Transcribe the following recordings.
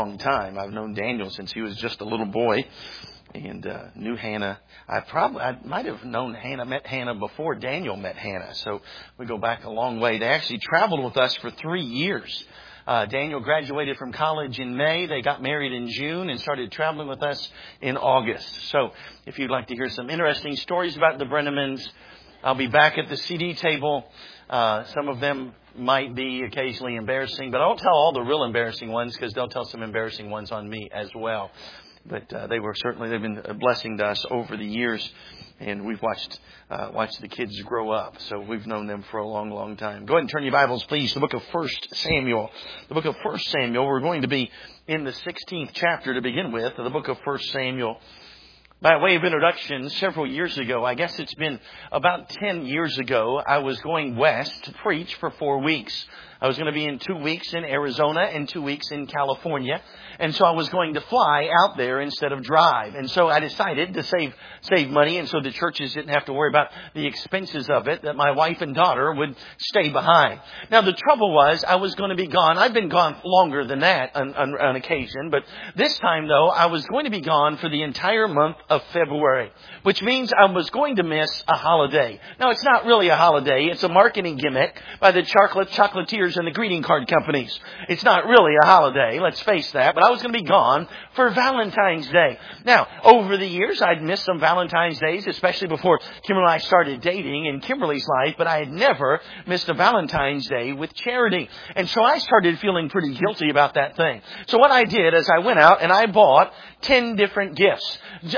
long time. I've known Daniel since he was just a little boy, and knew Hannah. I might have met Hannah before Daniel met Hannah. So we go back a long way. They actually traveled with us for 3 years. Daniel graduated from college in May. They got married in June and started traveling with us in August. So if you'd like to hear some interesting stories about the Brennemans, I'll be back at the CD table. Some of them might be occasionally embarrassing, but I won't tell all the real embarrassing ones because they'll tell some embarrassing ones on me as well. But they've been a blessing to us over the years, and we've watched the kids grow up. So we've known them for a long, long time. Go ahead and turn your Bibles, please, to the book of 1 Samuel. The book of 1 Samuel, we're going to be in the 16th chapter to begin with, of the book of 1 Samuel. By way of introduction, several years ago, I guess it's been about 10 years ago, I was going west to preach for 4 weeks. I was going to be in 2 weeks in Arizona and 2 weeks in California. And so I was going to fly out there instead of drive. And so I decided to save money, and so the churches didn't have to worry about the expenses of it, that my wife and daughter would stay behind. Now, the trouble was I was going to be gone. I've been gone longer than that on occasion. But this time, though, I was going to be gone for the entire month of February, which means I was going to miss a holiday. Now, it's not really a holiday. It's a marketing gimmick by the chocolatiers and the greeting card companies. It's not really a holiday, let's face that, but I was going to be gone for Valentine's Day. Now, over the years, I'd missed some Valentine's Days, especially before Kimberly and I started dating in Kimberly's life, but I had never missed a Valentine's Day with Charity. And so I started feeling pretty guilty about that thing. So what I did is I went out and I bought 10 different gifts,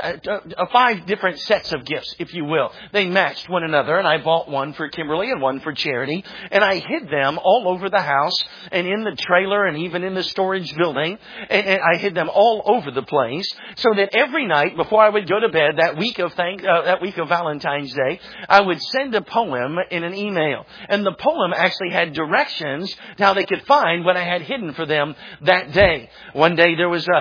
5 different sets of gifts, if you will. They matched one another, and I bought one for Kimberly and one for Charity, and I hid them all over the house and in the trailer and even in the storage building, and I hid them all over the place so that every night before I would go to bed that week of Valentine's Day, I would send a poem in an email, and the poem actually had directions to how they could find what I had hidden for them that day. One day there was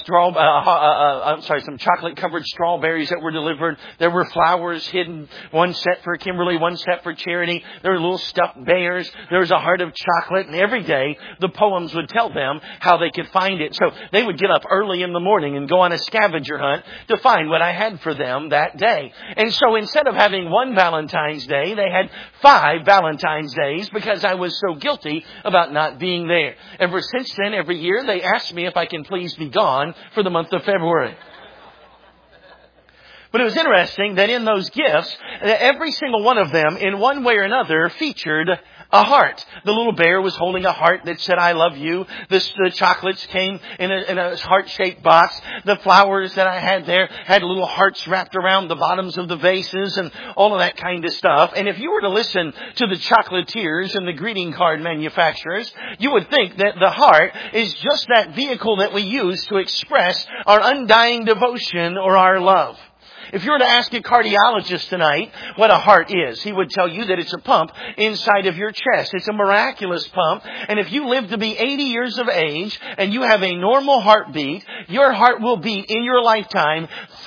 some chocolate-covered strawberries that were delivered. There were flowers hidden, one set for Kimberly, one set for Charity. There were little stuffed bears. There was a heart of chocolate. And every day, the poems would tell them how they could find it. So they would get up early in the morning and go on a scavenger hunt to find what I had for them that day. And so instead of having one Valentine's Day, they had 5 Valentine's Days because I was so guilty about not being there. Ever since then, every year, they ask me if I can please be gone for the month of February. But it was interesting that in those gifts, every single one of them, in one way or another, featured a heart. The little bear was holding a heart that said, "I love you." The chocolates came in a heart-shaped box. The flowers that I had there had little hearts wrapped around the bottoms of the vases and all of that kind of stuff. And if you were to listen to the chocolatiers and the greeting card manufacturers, you would think that the heart is just that vehicle that we use to express our undying devotion or our love. If you were to ask a cardiologist tonight what a heart is, he would tell you that it's a pump inside of your chest. It's a miraculous pump. And if you live to be 80 years of age and you have a normal heartbeat, your heart will beat in your lifetime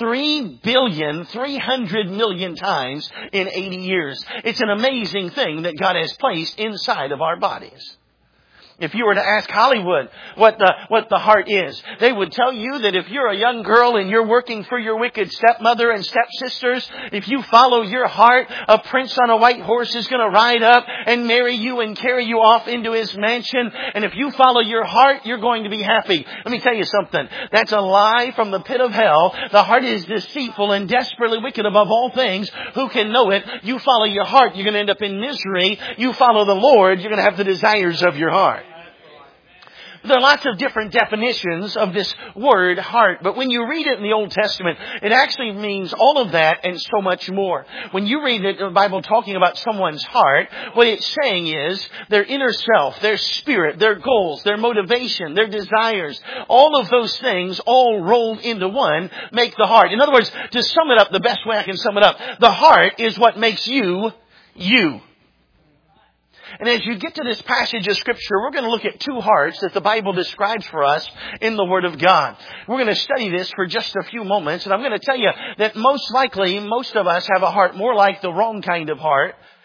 3,300,000,000 times in 80 years. It's an amazing thing that God has placed inside of our bodies. If you were to ask Hollywood what the heart is, they would tell you that if you're a young girl and you're working for your wicked stepmother and stepsisters, if you follow your heart, a prince on a white horse is going to ride up and marry you and carry you off into his mansion. And if you follow your heart, you're going to be happy. Let me tell you something. That's a lie from the pit of hell. The heart is deceitful and desperately wicked above all things. Who can know it? You follow your heart, you're going to end up in misery. You follow the Lord, you're going to have the desires of your heart. There are lots of different definitions of this word heart, but when you read it in the Old Testament, it actually means all of that and so much more. When you read the Bible talking about someone's heart, what it's saying is their inner self, their spirit, their goals, their motivation, their desires, all of those things all rolled into one make the heart. In other words, to sum it up, the best way I can sum it up, the heart is what makes you, you. And as you get to this passage of Scripture, we're going to look at 2 hearts that the Bible describes for us in the Word of God. We're going to study this for just a few moments, and I'm going to tell you that most likely, most of us have a heart more like the wrong kind of heart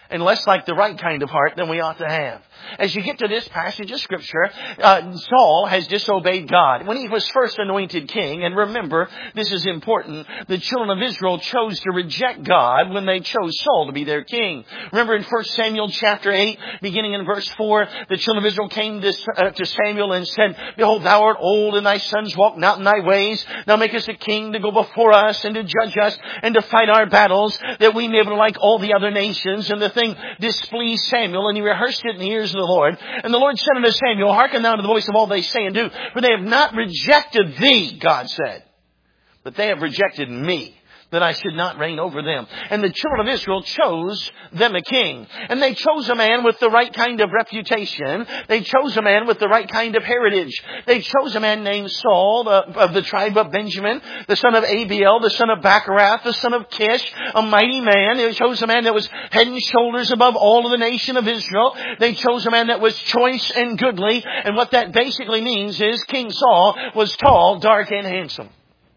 and less like the right kind of heart than we ought to have. As you get to this passage of Scripture, Saul has disobeyed God. When he was first anointed king, and remember, this is important, the children of Israel chose to reject God when they chose Saul to be their king. Remember in 1 Samuel chapter 8, beginning in verse 4, the children of Israel came to Samuel and said, Behold, thou art old, and thy sons walk not in thy ways. Now make us a king to go before us, and to judge us, and to fight our battles, that we may be able to like all the other nations. And the thing displeased Samuel, and he rehearsed it in the ears of the Lord. And the Lord said unto Samuel, Hearken thou to the voice of all they say and do, for they have not rejected thee, God said, but they have rejected me, that I should not reign over them. And the children of Israel chose them a king. And they chose a man with the right kind of reputation. They chose a man with the right kind of heritage. They chose a man named Saul of the tribe of Benjamin, the son of Abiel, the son of Bacharath, the son of Kish, a mighty man. They chose a man that was head and shoulders above all of the nation of Israel. They chose a man that was choice and goodly. And what that basically means is King Saul was tall, dark, and handsome.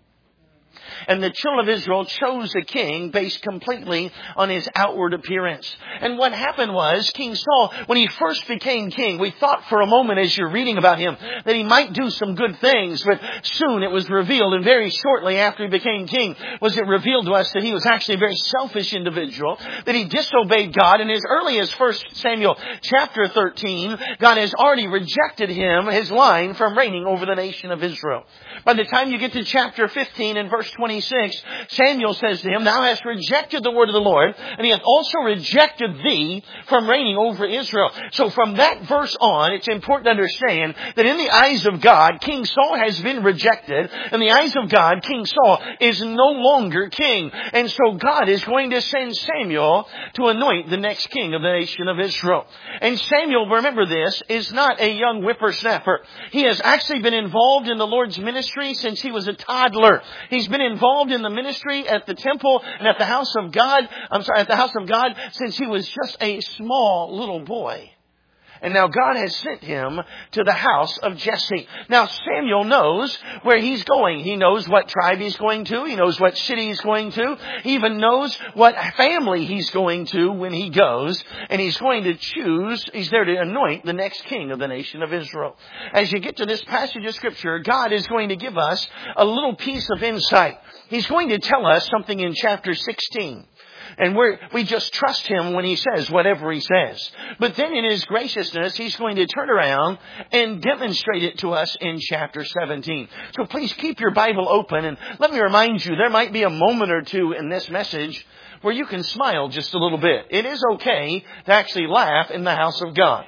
And the children of Israel chose a king based completely on his outward appearance. And what happened was, King Saul, when he first became king, we thought for a moment as you're reading about him that he might do some good things, but soon it was revealed, and very shortly after he became king, was it revealed to us that he was actually a very selfish individual, that he disobeyed God. And as early as 1 Samuel chapter 13, God has already rejected him, his line, from reigning over the nation of Israel. By the time you get to chapter 15 and verse 26, Samuel says to him, Thou hast rejected the word of the Lord, and he hath also rejected thee from reigning over Israel. So from that verse on, it's important to understand that in the eyes of God, King Saul has been rejected. In the eyes of God, King Saul is no longer king. And so God is going to send Samuel to anoint the next king of the nation of Israel. And Samuel, remember this, is not a young whippersnapper. He has actually been involved in the Lord's ministry since he was a toddler. He's been involved in the ministry at the temple and at the house of God, since he was just a small little boy. And now God has sent him to the house of Jesse. Now Samuel knows where he's going. He knows what tribe he's going to. He knows what city he's going to. He even knows what family he's going to when he goes. And he's going to choose, he's there to anoint the next king of the nation of Israel. As you get to this passage of Scripture, God is going to give us a little piece of insight. He's going to tell us something in chapter 16. And we just trust him when he says whatever he says. But then in his graciousness, he's going to turn around and demonstrate it to us in chapter 17. So please keep your Bible open, and let me remind you, there might be a moment or two in this message where you can smile just a little bit. It is okay to actually laugh in the house of God.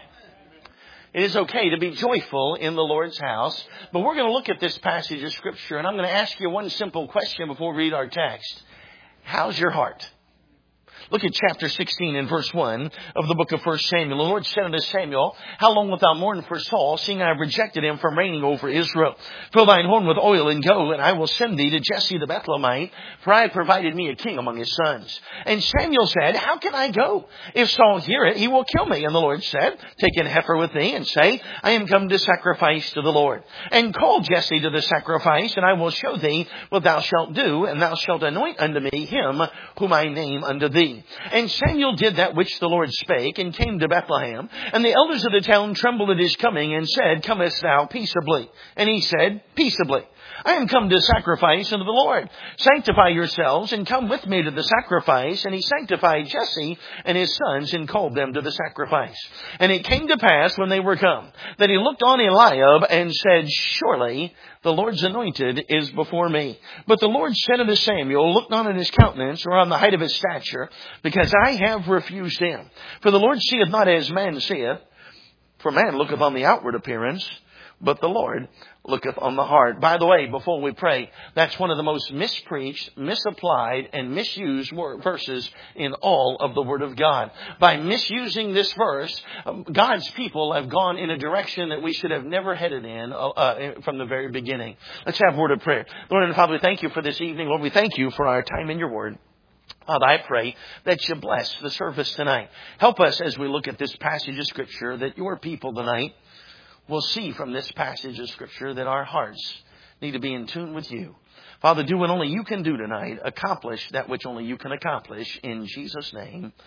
It is okay to be joyful in the Lord's house. But we're going to look at this passage of Scripture, and I'm going to ask you one simple question before we read our text. How's your heart? Look at chapter 16 and verse 1 of the book of 1 Samuel. The Lord said unto Samuel, How long wilt thou mourn for Saul, seeing I have rejected him from reigning over Israel? Fill thine horn with oil and go, and I will send thee to Jesse the Bethlehemite, for I have provided me a king among his sons. And Samuel said, How can I go? If Saul hear it, he will kill me. And the Lord said, Take an heifer with thee, and say, I am come to sacrifice to the Lord. And call Jesse to the sacrifice, and I will show thee what thou shalt do, and thou shalt anoint unto me him whom I name unto thee. And Samuel did that which the Lord spake, and came to Bethlehem. And the elders of the town trembled at his coming, and said, Comest thou peaceably? And he said, Peaceably. I am come to sacrifice unto the Lord. Sanctify yourselves, and come with me to the sacrifice. And he sanctified Jesse and his sons, and called them to the sacrifice. And it came to pass, when they were come, that he looked on Eliab, and said, Surely the Lord's anointed is before me. But the Lord said unto Samuel, Look not on his countenance, or on the height of his stature, because I have refused him. For the Lord seeth not as man seeth, for man looketh on the outward appearance, but the Lord looketh on the heart. By the way, before we pray, that's one of the most mispreached, misapplied, and misused verses in all of the Word of God. By misusing this verse, God's people have gone in a direction that we should have never headed in from the very beginning. Let's have a word of prayer. Lord and Father, we thank you for this evening. Lord, we thank you for our time in your Word. Father, I pray that you bless the service tonight. Help us as we look at this passage of Scripture, that your people tonight will see from this passage of Scripture that our hearts need to be in tune with you. Father, do what only you can do tonight. Accomplish that which only you can accomplish. In Jesus' name,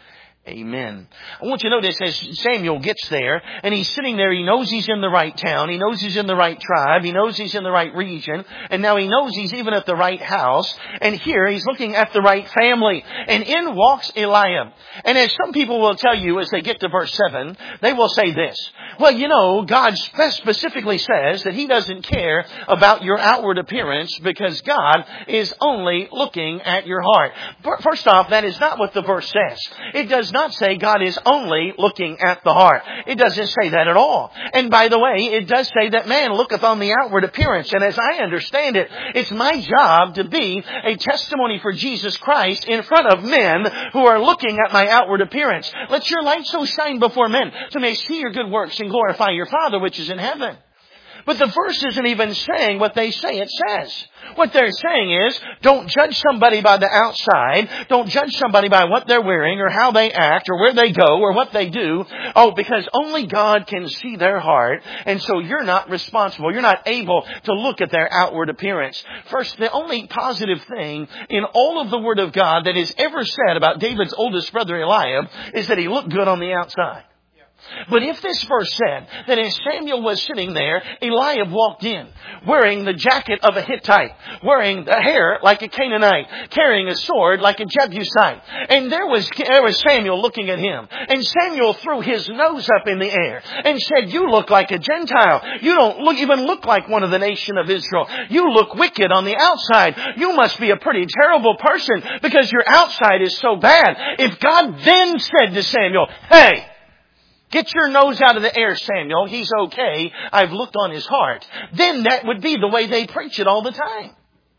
Amen. I want you to notice as Samuel gets there and he's sitting there, he knows he's in the right town. He knows he's in the right tribe. He knows he's in the right region. And now he knows he's even at the right house. And here he's looking at the right family. And in walks Eliab. And as some people will tell you as they get to verse 7, they will say this. Well, you know, God specifically says that He doesn't care about your outward appearance because God is only looking at your heart. First off, that is not what the verse says. It does not say God is only looking at the heart. It doesn't say that at all. And by the way, it does say that man looketh on the outward appearance. And as I understand it, it's my job to be a testimony for Jesus Christ in front of men who are looking at my outward appearance. Let your light so shine before men so may see your good works and glorify your Father which is in heaven. But the verse isn't even saying what they say it says. What they're saying is, don't judge somebody by the outside. Don't judge somebody by what they're wearing or how they act or where they go or what they do. Oh, because only God can see their heart. And so you're not responsible. You're not able to look at their outward appearance. First, the only positive thing in all of the Word of God that is ever said about David's oldest brother Eliab is that he looked good on the outside. But if this verse said that as Samuel was sitting there, Eliab walked in, wearing the jacket of a Hittite, wearing the hair like a Canaanite, carrying a sword like a Jebusite. And there was Samuel looking at him. And Samuel threw his nose up in the air and said, you look like a Gentile. You don't even look like one of the nation of Israel. You look wicked on the outside. You must be a pretty terrible person because your outside is so bad. If God then said to Samuel, hey, get your nose out of the air, Samuel. He's okay. I've looked on his heart. Then that would be the way they preach it all the time.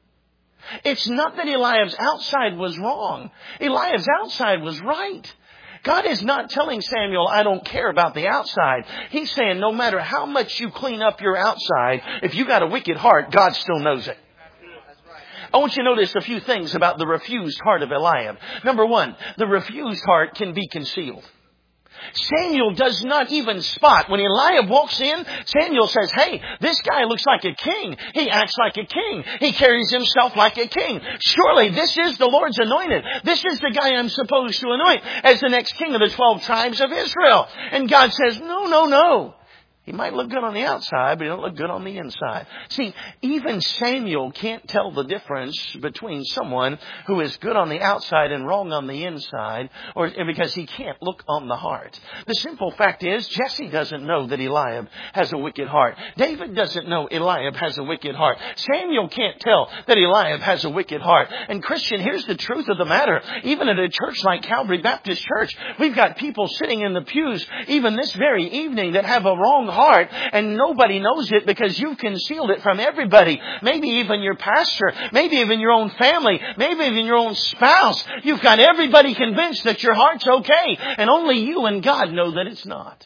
It's not that Eliab's outside was wrong. Eliab's outside was right. God is not telling Samuel, I don't care about the outside. He's saying no matter how much you clean up your outside, if you got a wicked heart, God still knows it. I want you to notice a few things about the refused heart of Eliab. Number one, the refused heart can be concealed. Samuel does not even spot. When Eliab walks in, Samuel says, hey, this guy looks like a king. He acts like a king. He carries himself like a king. Surely this is the Lord's anointed. This is the guy I'm supposed to anoint as the next king of the 12 tribes of Israel. And God says, no. He might look good on the outside, but he don't look good on the inside. See, even Samuel can't tell the difference between someone who is good on the outside and wrong on the inside, or because he can't look on the heart. The simple fact is, Jesse doesn't know that Eliab has a wicked heart. David doesn't know Eliab has a wicked heart. Samuel can't tell that Eliab has a wicked heart. And Christian, here's the truth of the matter. Even at a church like Calvary Baptist Church, we've got people sitting in the pews, even this very evening, that have a wrong heart, and nobody knows it because you've concealed it from everybody. Maybe even your pastor, maybe even your own family, maybe even your own spouse. You've got everybody convinced that your heart's okay, and only you and God know that it's not.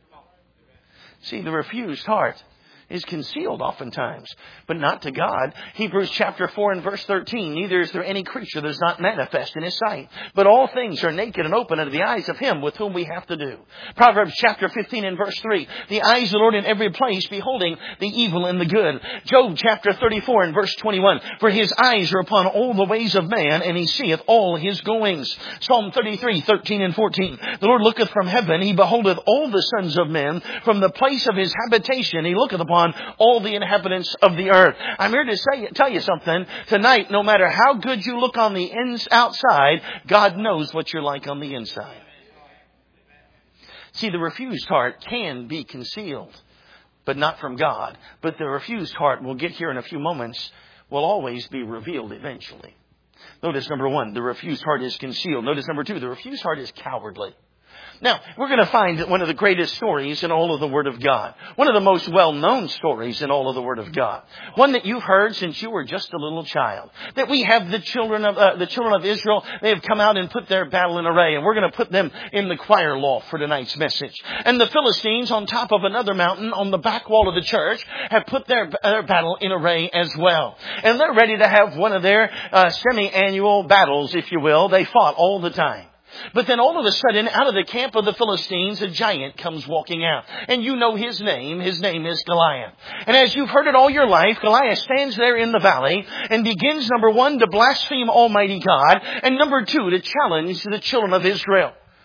See, the refused heart is concealed oftentimes, but not to God. Hebrews chapter 4 and verse 13, neither is there any creature that is not manifest in His sight, but all things are naked and open unto the eyes of Him with whom we have to do. Proverbs chapter 15 and verse 3, the eyes of the Lord in every place, beholding the evil and the good. Job chapter 34 and verse 21, for His eyes are upon all the ways of man, and He seeth all his goings. Psalm 33, 13 and 14, the Lord looketh from heaven, He beholdeth all the sons of men, from the place of His habitation He looketh upon all the inhabitants of the earth. I'm here to tell you something. Tonight, no matter how good you look on the outside, God knows what you're like on the inside. See, the refused heart can be concealed, but not from God. But the refused heart, we'll get here in a few moments, will always be revealed eventually. Notice number one, the refused heart is concealed. Notice number two, the refused heart is cowardly. Now, we're going to find one of the greatest stories in all of the Word of God. One of the most well-known stories in all of the Word of God. One that you've heard since you were just a little child. That we have the children of Israel. They have come out and put their battle in array. And we're going to put them in the choir loft for tonight's message. And the Philistines on top of another mountain on the back wall of the church have put their battle in array as well. And they're ready to have one of their semi-annual battles, if you will. They fought all the time. But then all of a sudden, out of the camp of the Philistines, a giant comes walking out. And you know his name. His name is Goliath. And as you've heard it all your life, Goliath stands there in the valley and begins, number one, to blaspheme Almighty God. And number two, to challenge the children of Israel.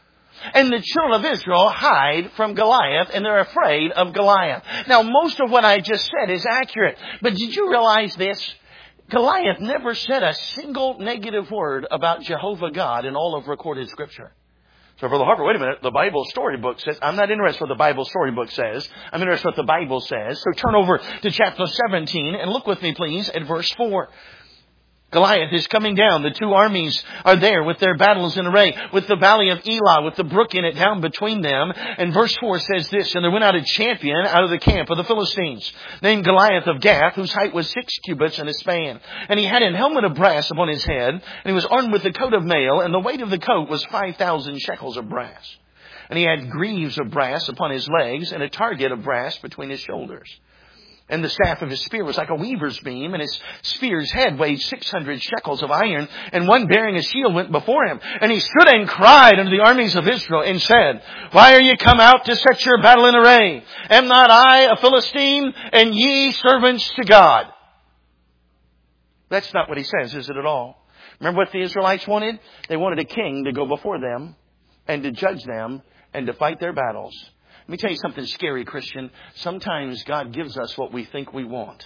And the children of Israel hide from Goliath, and they're afraid of Goliath. Now, most of what I just said is accurate. But did you realize this? Goliath never said a single negative word about Jehovah God in all of recorded Scripture. So, Brother Harper, wait a minute. The Bible storybook says, I'm not interested in what the Bible storybook says. I'm interested in what the Bible says. So turn over to chapter 17 and look with me, please, at verse 4. Goliath is coming down. The two armies are there with their battles in array, with the valley of Elah, with the brook in it down between them. And verse 4 says this, and there went out a champion out of the camp of the Philistines, named Goliath of Gath, whose height was 6 cubits and a span. And he had an helmet of brass upon his head, and he was armed with a coat of mail, and the weight of the coat was 5,000 shekels of brass. And he had greaves of brass upon his legs, and a target of brass between his shoulders. And the staff of his spear was like a weaver's beam, and his spear's head weighed 600 shekels of iron, and one bearing a shield went before him. And he stood and cried unto the armies of Israel, and said, Why are ye come out to set your battle in array? Am not I a Philistine, and ye servants to God? That's not what he says, is it at all? Remember what the Israelites wanted? They wanted a king to go before them, and to judge them, and to fight their battles. Let me tell you something scary, Christian. Sometimes God gives us what we think we want.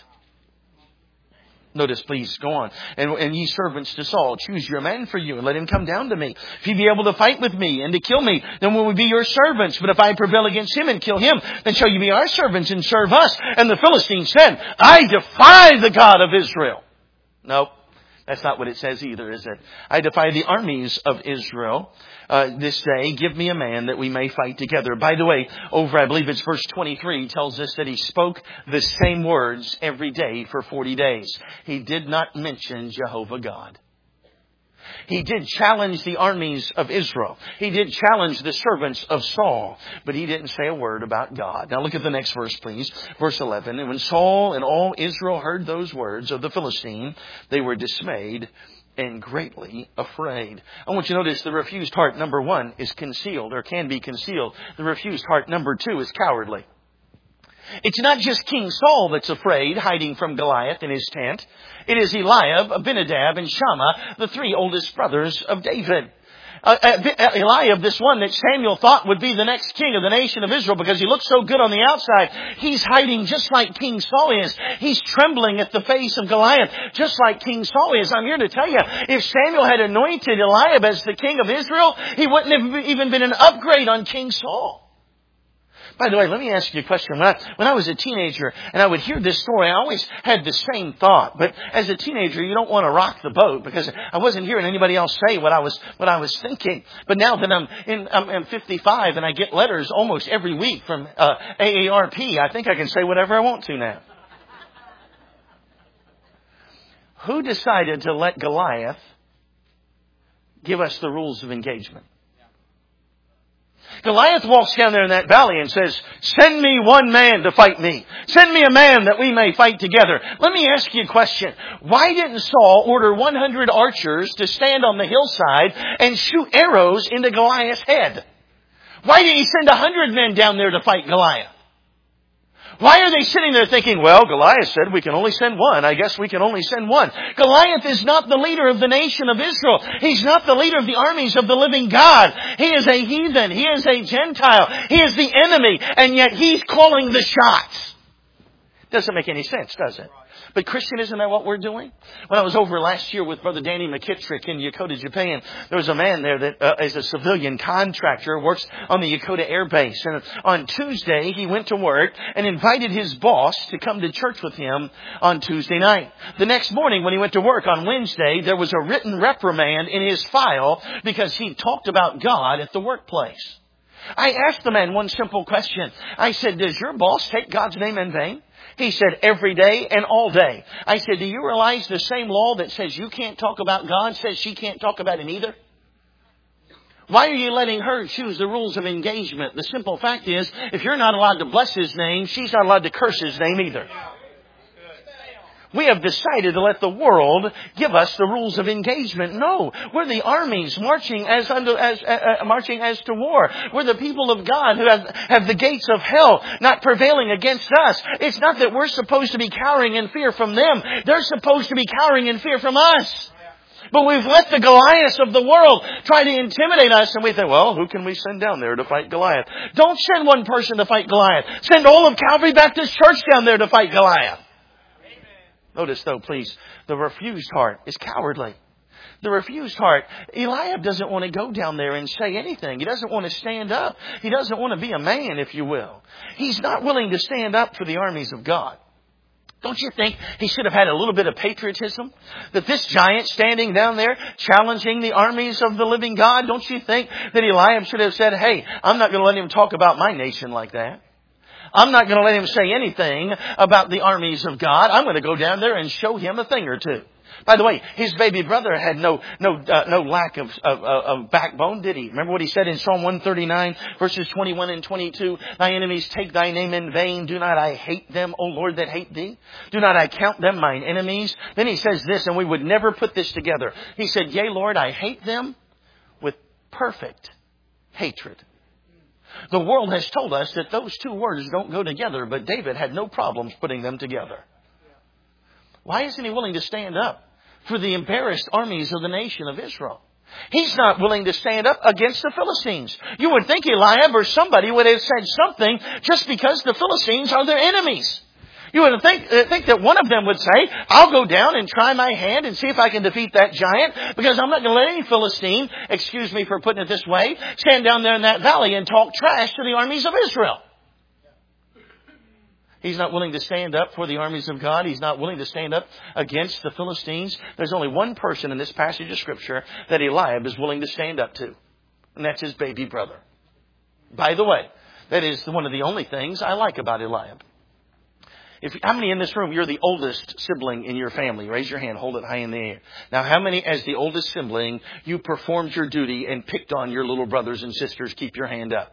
Notice, please, go on. And ye servants to Saul, choose your man for you, and let him come down to me. If he be able to fight with me and to kill me, then will we be your servants. But if I prevail against him and kill him, then shall you be our servants and serve us. And the Philistines said, I defy the God of Israel. Nope. That's not what it says either, is it? I defy the armies of Israel this day. Give me a man that we may fight together. By the way, over, I believe it's verse 23, tells us that he spoke the same words every day for 40 days. He did not mention Jehovah God. He did challenge the armies of Israel. He did challenge the servants of Saul. But he didn't say a word about God. Now look at the next verse, please. Verse 11. And when Saul and all Israel heard those words of the Philistine, they were dismayed and greatly afraid. I want you to notice the refused heart, number 1, is concealed or can be concealed. The refused heart, number 2, is cowardly. It's not just King Saul that's afraid, hiding from Goliath in his tent. It is Eliab, Abinadab, and Shammah, the 3 oldest brothers of David. Eliab, this one that Samuel thought would be the next king of the nation of Israel because he looked so good on the outside, he's hiding just like King Saul is. He's trembling at the face of Goliath just like King Saul is. I'm here to tell you, if Samuel had anointed Eliab as the king of Israel, he wouldn't have even been an upgrade on King Saul. By the way, let me ask you a question. When I was a teenager and I would hear this story, I always had the same thought. But as a teenager, you don't want to rock the boat because I wasn't hearing anybody else say what I was thinking. But now that I'm 55 and I get letters almost every week from AARP, I think I can say whatever I want to now. Who decided to let Goliath give us the rules of engagement? Goliath walks down there in that valley and says, send me one man to fight me. Send me a man that we may fight together. Let me ask you a question. Why didn't Saul order 100 archers to stand on the hillside and shoot arrows into Goliath's head? Why did he send 100 men down there to fight Goliath? Why are they sitting there thinking, well, Goliath said we can only send one. I guess we can only send one. Goliath is not the leader of the nation of Israel. He's not the leader of the armies of the living God. He is a heathen. He is a Gentile. He is the enemy. And yet he's calling the shots. Doesn't make any sense, does it? But Christian, isn't that what we're doing? When I was over last year with Brother Danny McKittrick in Yokota, Japan, there was a man there that is a civilian contractor, works on the Yokota Air Base. And on Tuesday, he went to work and invited his boss to come to church with him on Tuesday night. The next morning, when he went to work on Wednesday, there was a written reprimand in his file because he talked about God at the workplace. I asked the man one simple question. I said, does your boss take God's name in vain? He said, every day and all day. I said, do you realize the same law that says you can't talk about God says she can't talk about Him either? Why are you letting her choose the rules of engagement? The simple fact is, if you're not allowed to bless His name, she's not allowed to curse His name either. We have decided to let the world give us the rules of engagement. No, we're the armies marching as to war. We're the people of God who have the gates of hell not prevailing against us. It's not that we're supposed to be cowering in fear from them. They're supposed to be cowering in fear from us. But we've let the Goliaths of the world try to intimidate us, and we think, well, who can we send down there to fight Goliath? Don't send one person to fight Goliath. Send all of Calvary Baptist Church down there to fight Goliath. Amen. Notice, though, please, the refused heart is cowardly. The refused heart. Eliab doesn't want to go down there and say anything. He doesn't want to stand up. He doesn't want to be a man, if you will. He's not willing to stand up for the armies of God. Don't you think he should have had a little bit of patriotism? That this giant standing down there challenging the armies of the living God, don't you think that Eliab should have said, hey, I'm not going to let him talk about my nation like that. I'm not going to let him say anything about the armies of God. I'm going to go down there and show him a thing or two. By the way, his baby brother had no lack of backbone, did he? Remember what he said in Psalm 139, verses 21 and 22? Thy enemies take thy name in vain. Do not I hate them, O Lord, that hate thee? Do not I count them mine enemies? Then he says this, and we would never put this together. He said, yea, Lord, I hate them with perfect hatred. The world has told us that those two words don't go together, but David had no problems putting them together. Why isn't he willing to stand up for the embarrassed armies of the nation of Israel? He's not willing to stand up against the Philistines. You would think Eliab or somebody would have said something just because the Philistines are their enemies. You would think that one of them would say, I'll go down and try my hand and see if I can defeat that giant, because I'm not going to let any Philistine, excuse me for putting it this way, stand down there in that valley and talk trash to the armies of Israel. He's not willing to stand up for the armies of God. He's not willing to stand up against the Philistines. There's only one person in this passage of Scripture that Eliab is willing to stand up to, and that's his baby brother. By the way, that is one of the only things I like about Eliab. How many in this room, you're the oldest sibling in your family? Raise your hand, hold it high in the air. Now, how many, as the oldest sibling, you performed your duty and picked on your little brothers and sisters? Keep your hand up.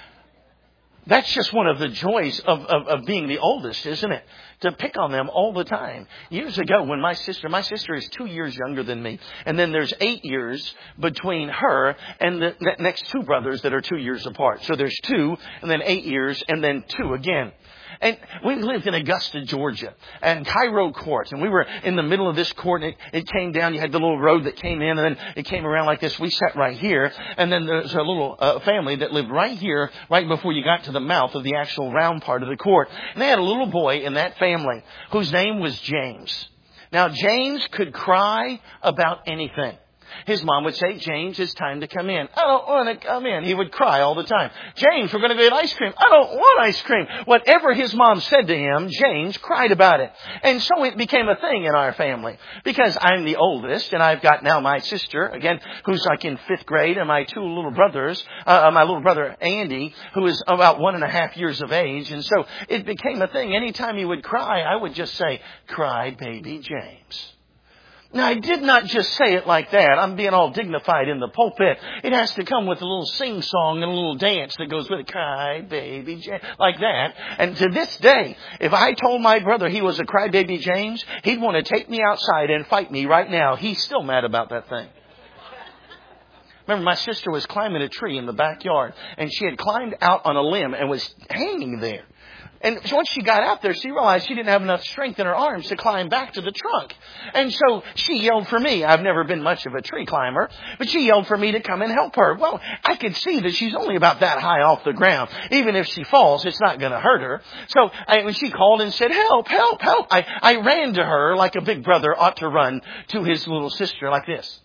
That's just one of the joys of being the oldest, isn't it? To pick on them all the time. Years ago, when my sister is 2 years younger than me, and then there's 8 years between her and the next two brothers that are 2 years apart. So there's 2, and then 8 years, and then 2 again. And we lived in Augusta, Georgia, and Cairo Court. And we were in the middle of this court, and it came down. You had the little road that came in, and then it came around like this. We sat right here. And then there's a little family that lived right here, right before you got to the mouth of the actual round part of the court. And they had a little boy in that family whose name was James. Now, James could cry about anything. His mom would say, James, it's time to come in. I don't want to come in. He would cry all the time. James, we're going to go get ice cream. I don't want ice cream. Whatever his mom said to him, James cried about it. And so it became a thing in our family. Because I'm the oldest, and I've got now my sister, again, who's like in 5th grade, and my 2 little brothers, my little brother Andy, who is about 1.5 years of age. And so it became a thing. Anytime he would cry, I would just say, cry, baby James. Now, I did not just say it like that. I'm being all dignified in the pulpit. It has to come with a little sing-song and a little dance that goes with it. Cry, baby James. Like that. And to this day, if I told my brother he was a crybaby James, he'd want to take me outside and fight me right now. He's still mad about that thing. Remember, my sister was climbing a tree in the backyard, and she had climbed out on a limb and was hanging there. And once she got out there, she realized she didn't have enough strength in her arms to climb back to the trunk. And so she yelled for me. I've never been much of a tree climber, but she yelled for me to come and help her. Well, I could see that she's only about that high off the ground. Even if she falls, it's not going to hurt her. So when she called and said, help, help, help, I ran to her like a big brother ought to run to his little sister like this.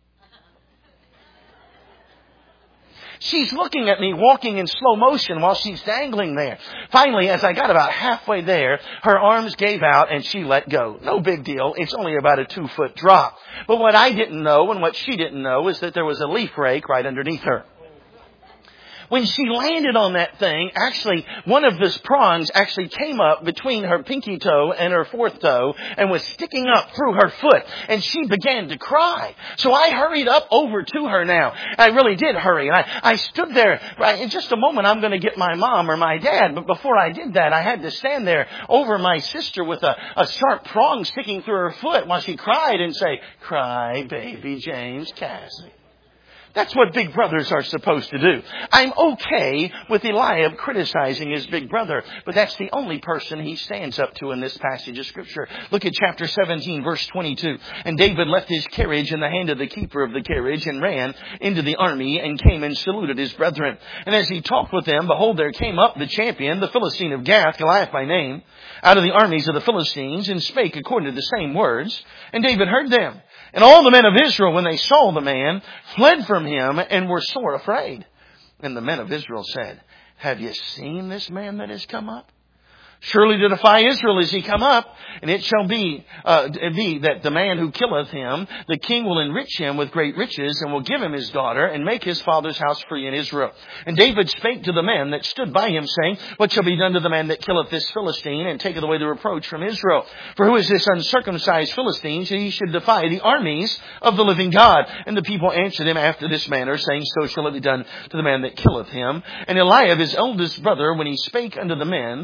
She's looking at me walking in slow motion while she's dangling there. Finally, as I got about halfway there, her arms gave out and she let go. No big deal. It's only about a 2-foot drop. But what I didn't know and what she didn't know is that there was a leaf rake right underneath her. When she landed on that thing, actually, one of the prongs actually came up between her pinky toe and her 4th toe and was sticking up through her foot. And she began to cry. So I hurried up over to her now. I really did hurry. And I stood there. In just a moment, I'm going to get my mom or my dad. But before I did that, I had to stand there over my sister with a sharp prong sticking through her foot while she cried and say, cry, baby James Cassie. That's what big brothers are supposed to do. I'm okay with Eliab criticizing his big brother, but that's the only person he stands up to in this passage of Scripture. Look at chapter 17, verse 22. And David left his carriage in the hand of the keeper of the carriage and ran into the army and came and saluted his brethren. And as he talked with them, behold, there came up the champion, the Philistine of Gath, Goliath by name, out of the armies of the Philistines, and spake according to the same words. And David heard them. And all the men of Israel, when they saw the man, fled from him and were sore afraid. And the men of Israel said, have you seen this man that has come up? Surely to defy Israel is he come up, and it shall be that the man who killeth him, the king will enrich him with great riches, and will give him his daughter, and make his father's house free in Israel. And David spake to the men that stood by him, saying, what shall be done to the man that killeth this Philistine, and taketh away the reproach from Israel? For who is this uncircumcised Philistine, that he should defy the armies of the living God? And the people answered him after this manner, saying, so shall it be done to the man that killeth him. And Eliab, his eldest brother, when he spake unto the men,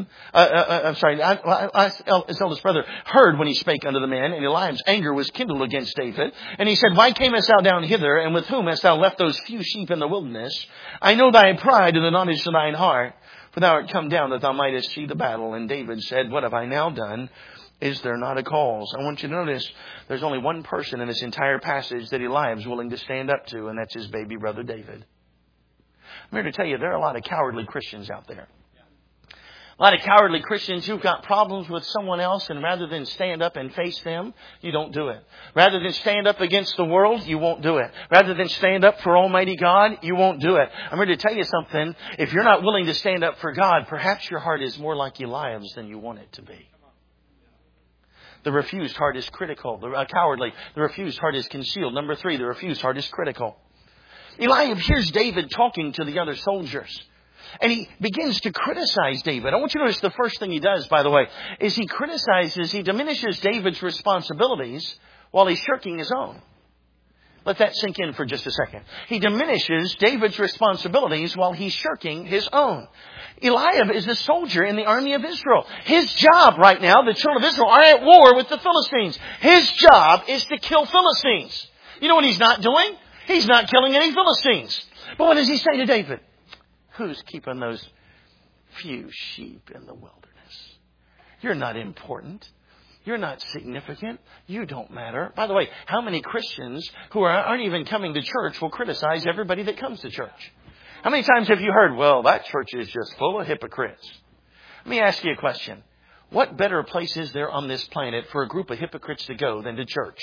his eldest brother heard when he spake unto the man, and Eliab's anger was kindled against David. And he said, why camest thou down hither, and with whom hast thou left those few sheep in the wilderness? I know thy pride and the knowledge of thine heart, for thou art come down that thou mightest see the battle. And David said, what have I now done? Is there not a cause? I want you to notice there's only one person in this entire passage that Eliab's willing to stand up to, and that's his baby brother David. I'm here to tell you there are a lot of cowardly Christians out there. A lot of cowardly Christians who've got problems with someone else, and rather than stand up and face them, you don't do it. Rather than stand up against the world, you won't do it. Rather than stand up for Almighty God, you won't do it. I'm here to tell you something. If you're not willing to stand up for God, perhaps your heart is more like Eliab's than you want it to be. The refused heart is critical. Cowardly. The refused heart is concealed. Number 3, the refused heart is critical. Eliab hears David talking to the other soldiers. And he begins to criticize David. I want you to notice the first thing he does, by the way, is he diminishes David's responsibilities while he's shirking his own. Let that sink in for just a second. He diminishes David's responsibilities while he's shirking his own. Eliab is a soldier in the army of Israel. His job right now, the children of Israel are at war with the Philistines. His job is to kill Philistines. You know what he's not doing? He's not killing any Philistines. But what does he say to David? Who's keeping those few sheep in the wilderness? You're not important. You're not significant. You don't matter. By the way, how many Christians who aren't even coming to church will criticize everybody that comes to church? How many times have you heard, well, that church is just full of hypocrites? Let me ask you a question. What better place is there on this planet for a group of hypocrites to go than to church?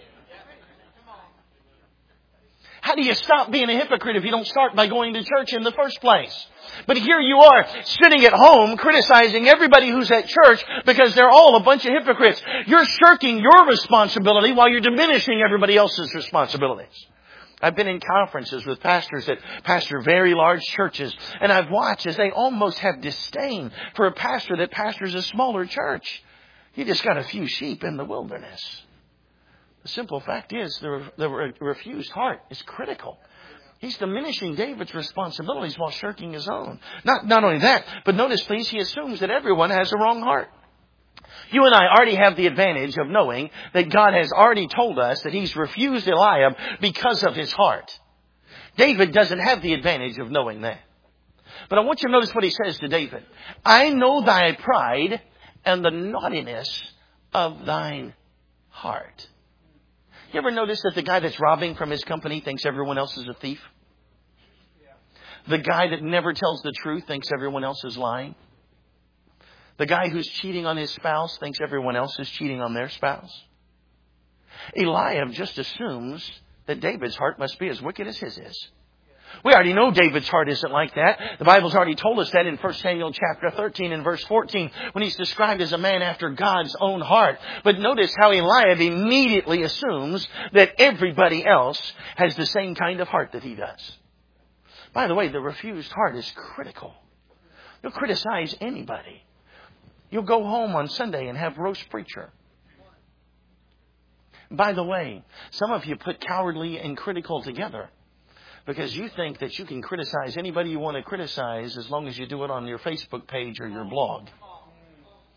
How do you stop being a hypocrite if you don't start by going to church in the first place? But here you are sitting at home criticizing everybody who's at church because they're all a bunch of hypocrites. You're shirking your responsibility while you're diminishing everybody else's responsibilities. I've been in conferences with pastors that pastor very large churches, and I've watched as they almost have disdain for a pastor that pastors a smaller church. You just got a few sheep in the wilderness. The simple fact is the refused heart is critical. He's diminishing David's responsibilities while shirking his own. Not only that, but notice please, he assumes that everyone has a wrong heart. You and I already have the advantage of knowing that God has already told us that he's refused Eliab because of his heart. David doesn't have the advantage of knowing that. But I want you to notice what he says to David. I know thy pride and the naughtiness of thine heart. You ever notice that the guy that's robbing from his company thinks everyone else is a thief? The guy that never tells the truth thinks everyone else is lying. The guy who's cheating on his spouse thinks everyone else is cheating on their spouse. Eliab just assumes that David's heart must be as wicked as his is. We already know David's heart isn't like that. The Bible's already told us that in 1 Samuel chapter 13 and verse 14 when he's described as a man after God's own heart. But notice how Eliab immediately assumes that everybody else has the same kind of heart that he does. By the way, the refused heart is critical. You'll criticize anybody. You'll go home on Sunday and have roast preacher. By the way, some of you put cowardly and critical together because you think that you can criticize anybody you want to criticize as long as you do it on your Facebook page or your blog.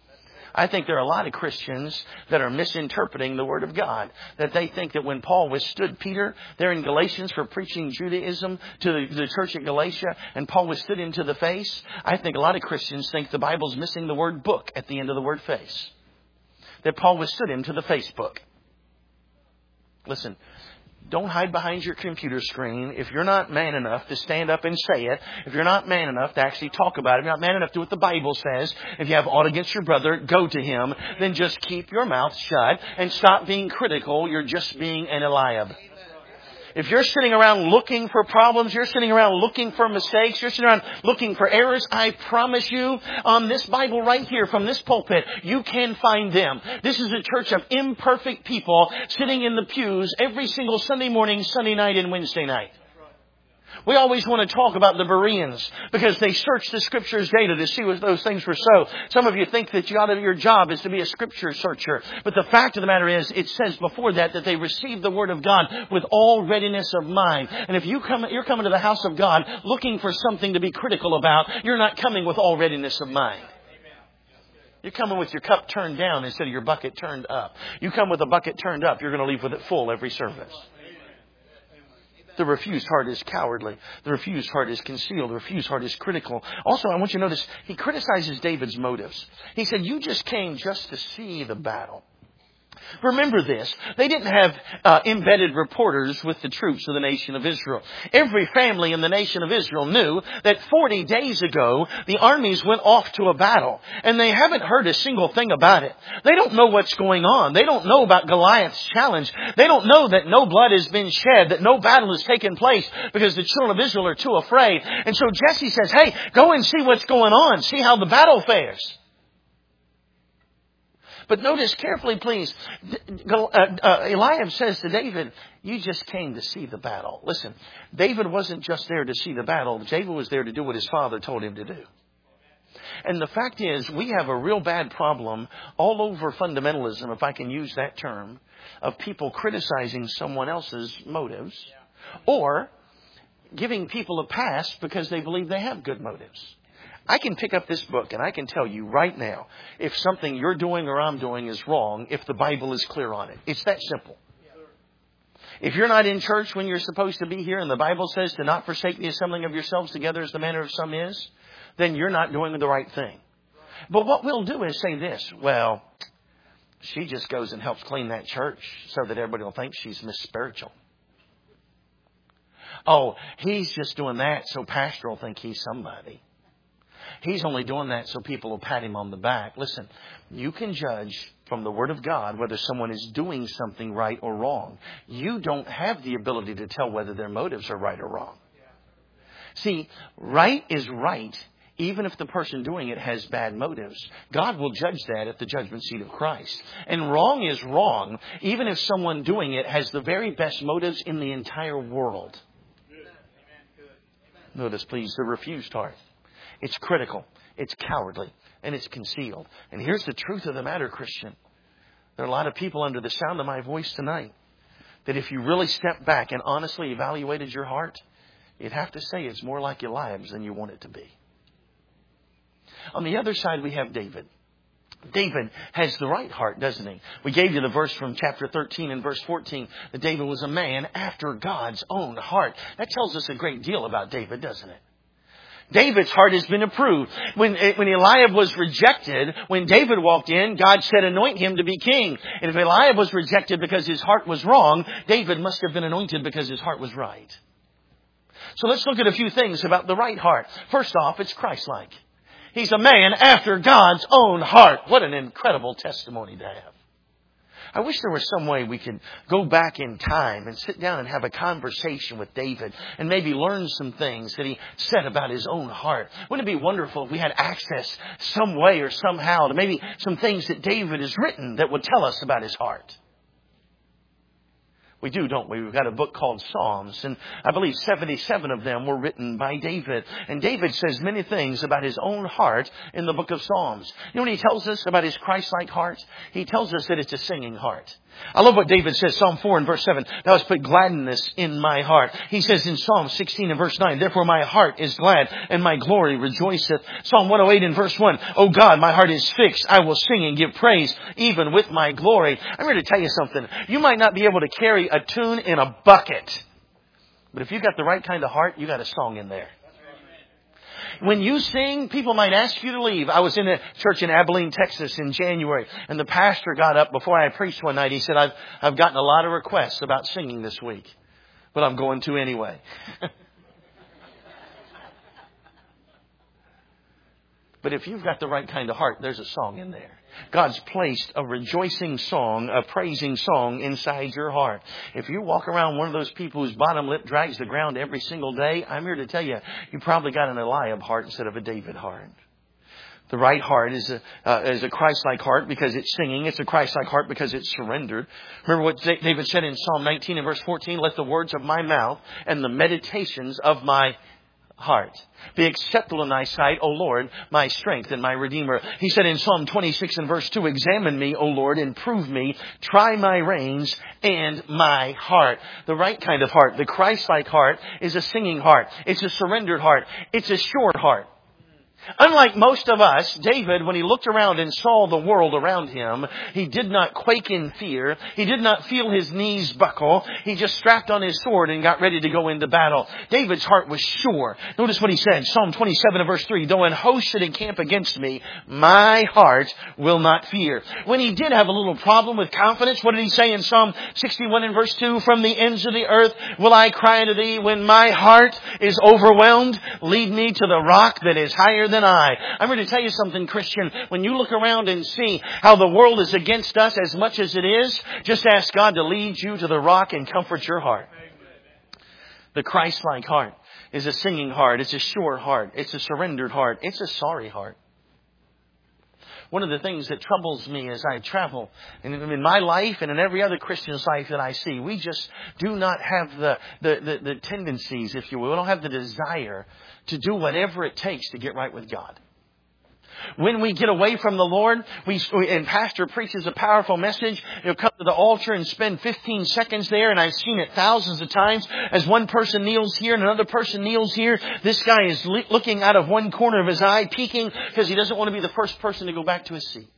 I think there are a lot of Christians that are misinterpreting the Word of God. That they think that when Paul withstood Peter there in Galatians for preaching Judaism to the church at Galatia, and Paul withstood him to the face, I think a lot of Christians think the Bible's missing the word book at the end of the word face. That Paul withstood him to the Facebook. Listen, don't hide behind your computer screen. If you're not man enough to stand up and say it, if you're not man enough to actually talk about it, if you're not man enough to do what the Bible says, if you have aught against your brother, go to him, then just keep your mouth shut and stop being critical. You're just being an Eliab. If you're sitting around looking for problems, you're sitting around looking for mistakes, you're sitting around looking for errors, I promise you, on this Bible right here from this pulpit, you can find them. This is a church of imperfect people sitting in the pews every single Sunday morning, Sunday night, and Wednesday night. We always want to talk about the Bereans because they searched the Scriptures daily to see what those things were so. Some of you think that your job is to be a Scripture searcher. But the fact of the matter is, it says before that they received the Word of God with all readiness of mind. And if you're coming to the house of God looking for something to be critical about, you're not coming with all readiness of mind. You're coming with your cup turned down instead of your bucket turned up. You come with a bucket turned up, you're going to leave with it full every service. The refused heart is cowardly. The refused heart is concealed. The refused heart is critical. Also, I want you to notice, he criticizes David's motives. He said, you just came just to see the battle. Remember this. They didn't have embedded reporters with the troops of the nation of Israel. Every family in the nation of Israel knew that 40 days ago, the armies went off to a battle. And they haven't heard a single thing about it. They don't know what's going on. They don't know about Goliath's challenge. They don't know that no blood has been shed, that no battle has taken place because the children of Israel are too afraid. And so Jesse says, hey, go and see what's going on. See how the battle fares. But notice carefully, please, Eliab says to David, you just came to see the battle. Listen, David wasn't just there to see the battle. David was there to do what his father told him to do. And the fact is, we have a real bad problem all over fundamentalism, if I can use that term, of people criticizing someone else's motives or giving people a pass because they believe they have good motives. I can pick up this book and I can tell you right now if something you're doing or I'm doing is wrong, if the Bible is clear on it. It's that simple. If you're not in church when you're supposed to be here and the Bible says to not forsake the assembling of yourselves together as the manner of some is, then you're not doing the right thing. But what we'll do is say this, well, she just goes and helps clean that church so that everybody will think she's Miss Spiritual. Oh, he's just doing that so pastor will think he's somebody. He's only doing that so people will pat him on the back. Listen, you can judge from the Word of God whether someone is doing something right or wrong. You don't have the ability to tell whether their motives are right or wrong. See, right is right even if the person doing it has bad motives. God will judge that at the judgment seat of Christ. And wrong is wrong even if someone doing it has the very best motives in the entire world. Notice, please, the refused heart. It's critical, it's cowardly, and it's concealed. And here's the truth of the matter, Christian. There are a lot of people under the sound of my voice tonight that if you really step back and honestly evaluated your heart, you'd have to say it's more like Eliab's than you want it to be. On the other side, we have David. David has the right heart, doesn't he? We gave you the verse from chapter 13 and verse 14 that David was a man after God's own heart. That tells us a great deal about David, doesn't it? David's heart has been approved. When Eliab was rejected, when David walked in, God said, anoint him to be king. And if Eliab was rejected because his heart was wrong, David must have been anointed because his heart was right. So let's look at a few things about the right heart. First off, it's Christ-like. He's a man after God's own heart. What an incredible testimony to have. I wish there was some way we could go back in time and sit down and have a conversation with David and maybe learn some things that he said about his own heart. Wouldn't it be wonderful if we had access some way or somehow to maybe some things that David has written that would tell us about his heart? We do, don't we? We've got a book called Psalms, and I believe 77 of them were written by David. And David says many things about his own heart in the book of Psalms. You know what he tells us about his Christ-like heart? He tells us that it's a singing heart. I love what David says, Psalm 4 and verse 7. Thou hast put gladness in my heart. He says in Psalm 16 and verse 9, therefore my heart is glad and my glory rejoiceth. Psalm 108 and verse 1, O God, my heart is fixed. I will sing and give praise even with my glory. I'm here to tell you something. You might not be able to carry a tune in a bucket, but if you've got the right kind of heart, you got a song in there. When you sing, people might ask you to leave. I was in a church in Abilene, Texas in January, and the pastor got up before I preached one night. He said, I've gotten a lot of requests about singing this week, but I'm going to anyway. But if you've got the right kind of heart, there's a song in there. God's placed a rejoicing song, a praising song inside your heart. If you walk around one of those people whose bottom lip drags the ground every single day, I'm here to tell you, you probably got an Eliab heart instead of a David heart. The right heart is a Christ-like heart because it's singing. It's a Christ-like heart because it's surrendered. Remember what David said in Psalm 19 and verse 14, let the words of my mouth and the meditations of my heart be acceptable in thy sight, O Lord, my strength and my redeemer. He said in Psalm 26 and verse 2, examine me, O Lord, and prove me. Try my reins and my heart. The right kind of heart, the Christ-like heart, is a singing heart. It's a surrendered heart. It's a sure heart. Unlike most of us, David, when he looked around and saw the world around him, he did not quake in fear. He did not feel his knees buckle. He just strapped on his sword and got ready to go into battle. David's heart was sure. Notice what he said, Psalm 27 and verse 3, though an host should encamp against me, my heart will not fear. When he did have a little problem with confidence, what did he say in Psalm 61 and verse 2, from the ends of the earth will I cry unto thee when my heart is overwhelmed. Lead me to the rock that is higher than I. I'm going to tell you something, Christian. When you look around and see how the world is against us as much as it is, just ask God to lead you to the rock and comfort your heart. The Christ-like heart is a singing heart. It's a sure heart. It's a surrendered heart. It's a sorry heart. One of the things that troubles me as I travel, and in my life and in every other Christian's life that I see, we just do not have the tendencies, if you will. We don't have the desire to do whatever it takes to get right with God. When we get away from the Lord, and pastor preaches a powerful message, he'll come to the altar and spend 15 seconds there, and I've seen it thousands of times, as one person kneels here and another person kneels here. This guy is looking out of one corner of his eye, peeking, because he doesn't want to be the first person to go back to his seat.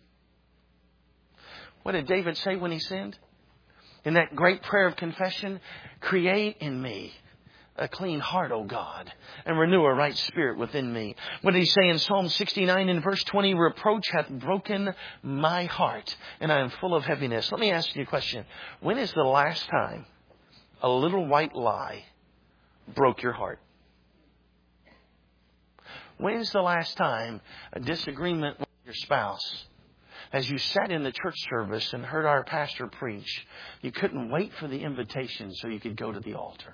What did David say when he sinned? In that great prayer of confession, create in me a clean heart, O God, and renew a right spirit within me. What did he say in Psalm 69 and verse 20? Reproach hath broken my heart, and I am full of heaviness. Let me ask you a question. When is the last time a little white lie broke your heart? When is the last time a disagreement with your spouse, as you sat in the church service and heard our pastor preach, you couldn't wait for the invitation so you could go to the altar?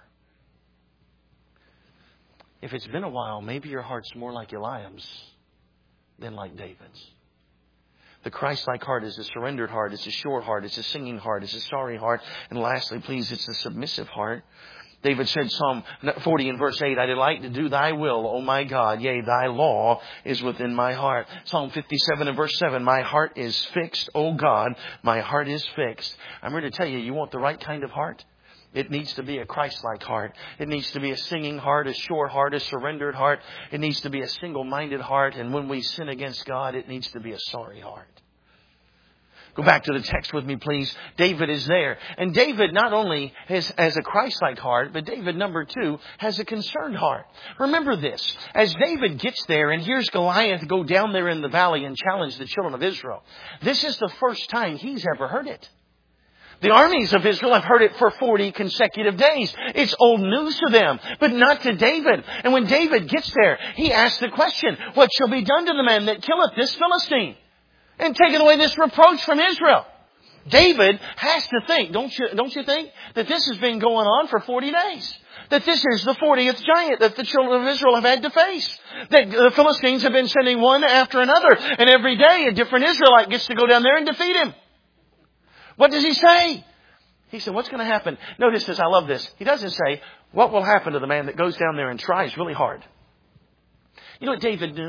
If it's been a while, maybe your heart's more like Eliam's than like David's. The Christ-like heart is a surrendered heart. It's a sure heart. It's a singing heart. It's a sorry heart. And lastly, please, it's a submissive heart. David said, Psalm 40 and verse 8, I delight to do thy will, O my God. Yea, thy law is within my heart. Psalm 57 and verse 7, my heart is fixed, O God. My heart is fixed. I'm here to tell you, you want the right kind of heart? It needs to be a Christ-like heart. It needs to be a singing heart, a sure heart, a surrendered heart. It needs to be a single-minded heart. And when we sin against God, it needs to be a sorry heart. Go back to the text with me, please. David is there. And David not only has a Christ-like heart, but David, number 2, has a concerned heart. Remember this. As David gets there and hears Goliath go down there in the valley and challenge the children of Israel, this is the first time he's ever heard it. The armies of Israel have heard it for 40 consecutive days. It's old news to them, but not to David. And when David gets there, he asks the question, what shall be done to the man that killeth this Philistine and taketh away this reproach from Israel? David has to think, don't you think, that this has been going on for 40 days? That this is the 40th giant that the children of Israel have had to face. That the Philistines have been sending one after another. And every day a different Israelite gets to go down there and defeat him. What does he say? He said, what's going to happen? Notice this, I love this. He doesn't say, what will happen to the man that goes down there and tries really hard? You know what David knew?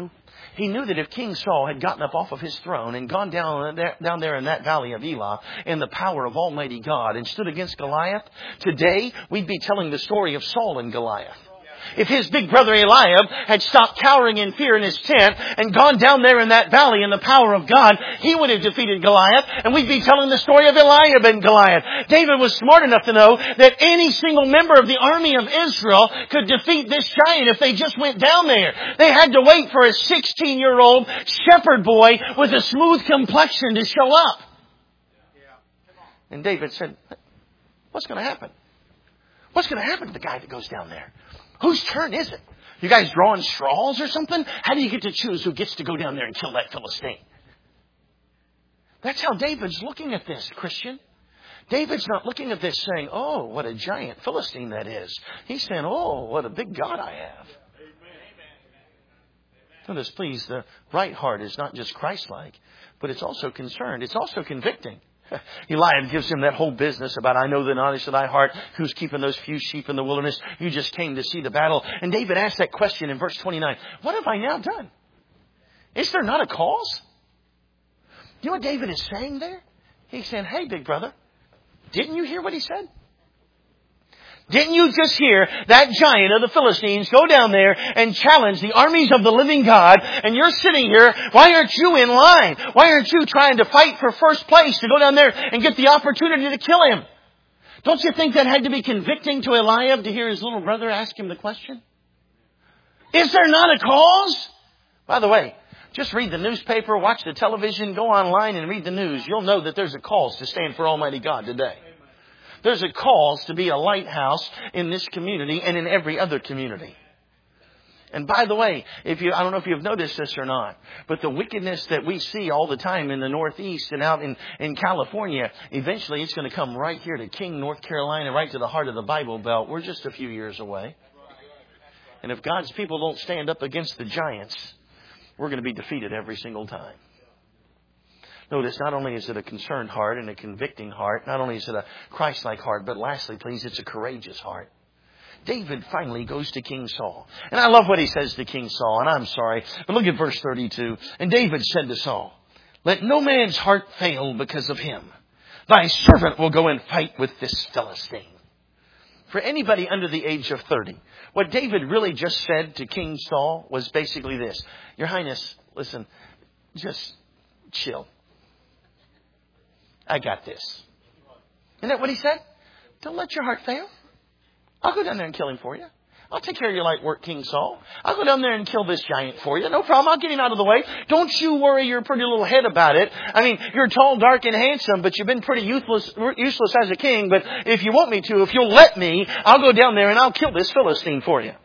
He knew that if King Saul had gotten up off of his throne and gone down there in that valley of Elah in the power of Almighty God and stood against Goliath, today we'd be telling the story of Saul and Goliath. If his big brother Eliab had stopped cowering in fear in his tent and gone down there in that valley in the power of God, he would have defeated Goliath, and we'd be telling the story of Eliab and Goliath. David was smart enough to know that any single member of the army of Israel could defeat this giant if they just went down there. They had to wait for a 16-year-old shepherd boy with a smooth complexion to show up. And David said, what's going to happen? What's going to happen to the guy that goes down there? Whose turn is it? You guys drawing straws or something? How do you get to choose who gets to go down there and kill that Philistine? That's how David's looking at this, Christian. David's not looking at this saying, oh, what a giant Philistine that is. He's saying, oh, what a big God I have. Notice, please, the right heart is not just Christ-like, but it's also concerned. It's also convicting. Eliab gives him that whole business about, I know the knowledge of thy heart, who's keeping those few sheep in the wilderness. You just came to see the battle. And David asked that question in verse 29. What have I now done? Is there not a cause? You know what David is saying there? He's saying, hey, big brother, didn't you hear what he said? Didn't you just hear that giant of the Philistines go down there and challenge the armies of the living God? And you're sitting here. Why aren't you in line? Why aren't you trying to fight for first place to go down there and get the opportunity to kill him? Don't you think that had to be convicting to Eliab to hear his little brother ask him the question? Is there not a cause? By the way, just read the newspaper, watch the television, go online and read the news. You'll know that there's a cause to stand for Almighty God today. There's a cause to be a lighthouse in this community and in every other community. And by the way, I don't know if you've noticed this or not, but the wickedness that we see all the time in the Northeast and out in California, eventually it's going to come right here to King, North Carolina, right to the heart of the Bible Belt. We're just a few years away. And if God's people don't stand up against the giants, we're going to be defeated every single time. Notice, not only is it a concerned heart and a convicting heart, not only is it a Christ-like heart, but lastly, please, it's a courageous heart. David finally goes to King Saul. And I love what he says to King Saul, and I'm sorry, but look at verse 32. And David said to Saul, let no man's heart fail because of him. Thy servant will go and fight with this Philistine. For anybody under the age of 30, what David really just said to King Saul was basically this. Your Highness, listen, just chill. I got this. Isn't that what he said? Don't let your heart fail. I'll go down there and kill him for you. I'll take care of your light work, King Saul. I'll go down there and kill this giant for you. No problem. I'll get him out of the way. Don't you worry your pretty little head about it. I mean, you're tall, dark, and handsome, but you've been pretty useless as a king. But if you want me to, if you'll let me, I'll go down there and I'll kill this Philistine for you.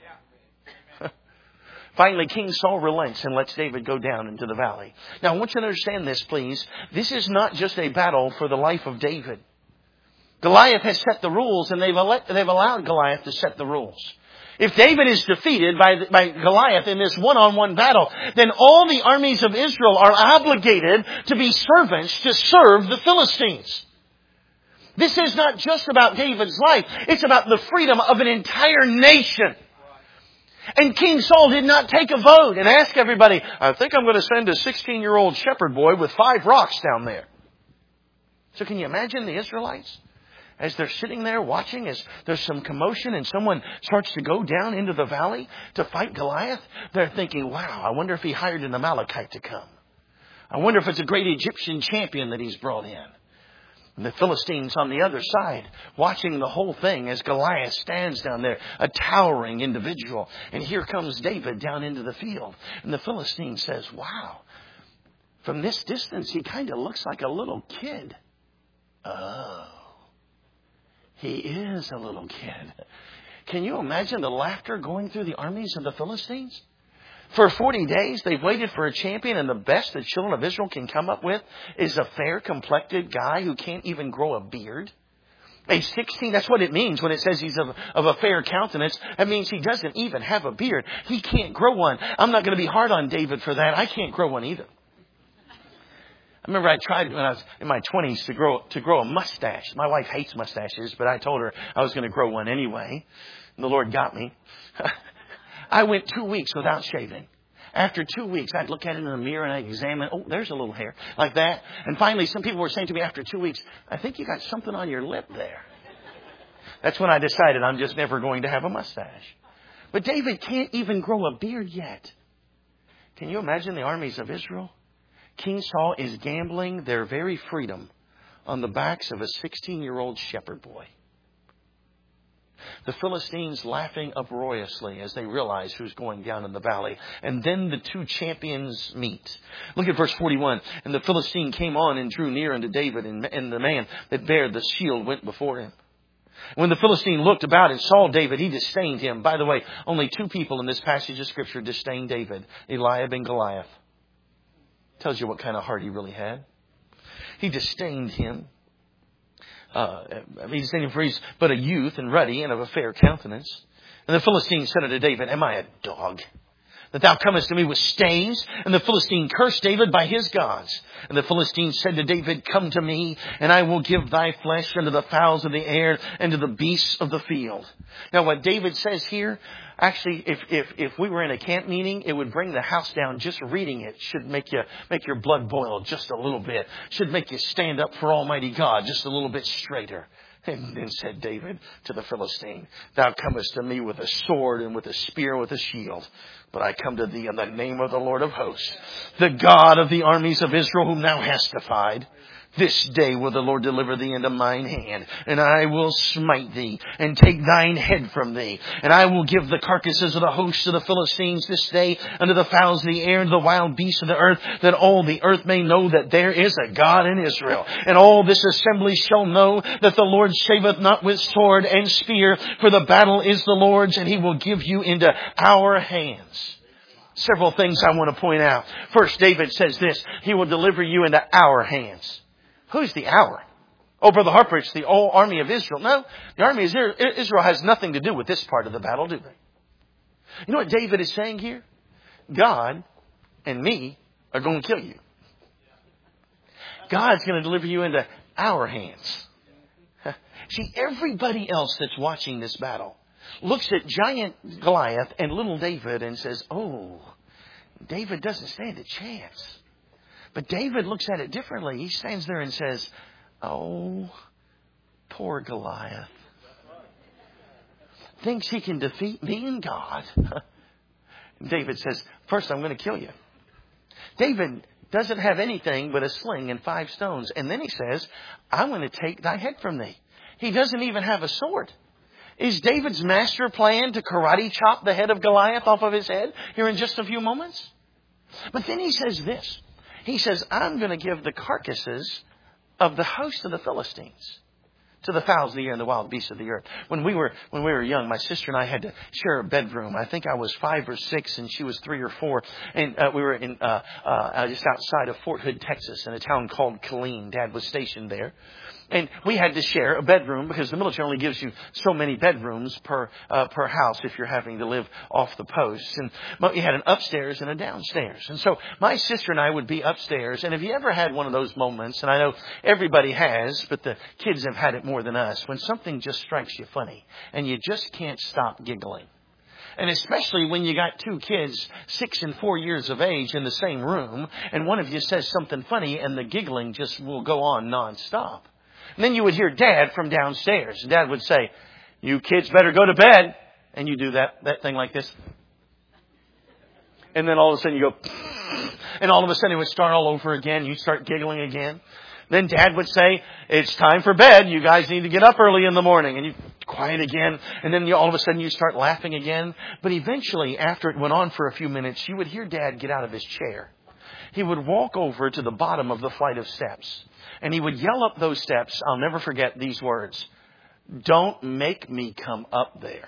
Finally, King Saul relents and lets David go down into the valley. Now, I want you to understand this, please. This is not just a battle for the life of David. Goliath has set the rules, and they've allowed Goliath to set the rules. If David is defeated by Goliath in this one-on-one battle, then all the armies of Israel are obligated to be servants to serve the Philistines. This is not just about David's life. It's about the freedom of an entire nation. And King Saul did not take a vote and ask everybody, I think I'm going to send a 16-year-old shepherd boy with 5 rocks down there. So can you imagine the Israelites? As they're sitting there watching, as there's some commotion and someone starts to go down into the valley to fight Goliath, they're thinking, wow, I wonder if he hired an Amalekite to come. I wonder if it's a great Egyptian champion that he's brought in. And the Philistines on the other side, watching the whole thing as Goliath stands down there, a towering individual. And here comes David down into the field. And the Philistine says, wow, from this distance, he kind of looks like a little kid. Oh, he is a little kid. Can you imagine the laughter going through the armies of the Philistines? For 40 days, they've waited for a champion, and the best the children of Israel can come up with is a fair-complected guy who can't even grow a beard. Age 16, that's what it means when it says he's of a fair countenance. That means he doesn't even have a beard. He can't grow one. I'm not going to be hard on David for that. I can't grow one either. I remember I tried when I was in my 20s to grow a mustache. My wife hates mustaches, but I told her I was going to grow one anyway. And the Lord got me. I went 2 weeks without shaving. After 2 weeks, I'd look at it in the mirror and I'd examine, oh, there's a little hair, like that. And finally, some people were saying to me after 2 weeks, I think you got something on your lip there. That's when I decided I'm just never going to have a mustache. But David can't even grow a beard yet. Can you imagine the armies of Israel? King Saul is gambling their very freedom on the backs of a 16-year-old shepherd boy. The Philistines laughing uproariously as they realize who's going down in the valley. And then the two champions meet. Look at verse 41. And the Philistine came on and drew near unto David, and the man that bare the shield went before him. When the Philistine looked about and saw David, he disdained him. By the way, only two people in this passage of Scripture disdained David, Eliab and Goliath. Tells you what kind of heart he really had. He disdained him. He disdained him for he's but a youth and ruddy and of a fair countenance. And the Philistine said unto David, Am I a dog, that thou comest to me with staves? And the Philistine cursed David by his gods. And the Philistine said to David, Come to me, and I will give thy flesh unto the fowls of the air and to the beasts of the field. Now what David says here, actually, if we were in a camp meeting, it would bring the house down. Just reading it should make your blood boil just a little bit. Should make you stand up for Almighty God just a little bit straighter. And then said David to the Philistine, Thou comest to me with a sword and with a spear and with a shield. But I come to thee in the name of the Lord of hosts, the God of the armies of Israel, whom thou hast defied. This day will the Lord deliver thee into mine hand, and I will smite thee, and take thine head from thee. And I will give the carcasses of the hosts of the Philistines this day unto the fowls of the air and the wild beasts of the earth, that all the earth may know that there is a God in Israel. And all this assembly shall know that the Lord saveth not with sword and spear, for the battle is the Lord's, and he will give you into our hands. Several things I want to point out. First, David says this, He will deliver you into our hands. Who's the our? Oh, Brother Harper, it's the whole army of Israel. No, the army of Israel has nothing to do with this part of the battle, do they? You know what David is saying here? God and me are going to kill you. God's going to deliver you into our hands. See, everybody else that's watching this battle looks at giant Goliath and little David and says, oh, David doesn't stand a chance. But David looks at it differently. He stands there and says, oh, poor Goliath. Thinks he can defeat me and God. David says, first I'm going to kill you. David doesn't have anything but a sling and 5 stones. And then he says, I'm going to take thy head from thee. He doesn't even have a sword. Is David's master plan to karate chop the head of Goliath off of his head here in just a few moments? But then he says this. He says, I'm going to give the carcasses of the host of the Philistines to the fowls of the air and the wild beasts of the earth. When we were young, my sister and I had to share a bedroom. I think I was 5 or 6 and she was 3 or 4. And we were in just outside of Fort Hood, Texas, in a town called Killeen. Dad was stationed there. And we had to share a bedroom because the military only gives you so many bedrooms per house if you're having to live off the post. And we had an upstairs and a downstairs. And so my sister and I would be upstairs. And have you ever had one of those moments, and I know everybody has, but the kids have had it more than us, when something just strikes you funny and you just can't stop giggling? And especially when you got 2 kids, 6 and 4 years of age, in the same room, and one of you says something funny and the giggling just will go on nonstop. And then you would hear Dad from downstairs. And Dad would say, you kids better go to bed. And you do that thing like this. And then all of a sudden you go, and all of a sudden it would start all over again. You start giggling again. Then Dad would say, it's time for bed. You guys need to get up early in the morning. And you quiet again. And then all of a sudden you start laughing again. But eventually, after it went on for a few minutes, you would hear Dad get out of his chair. He would walk over to the bottom of the flight of steps. And he would yell up those steps. I'll never forget these words. Don't make me come up there.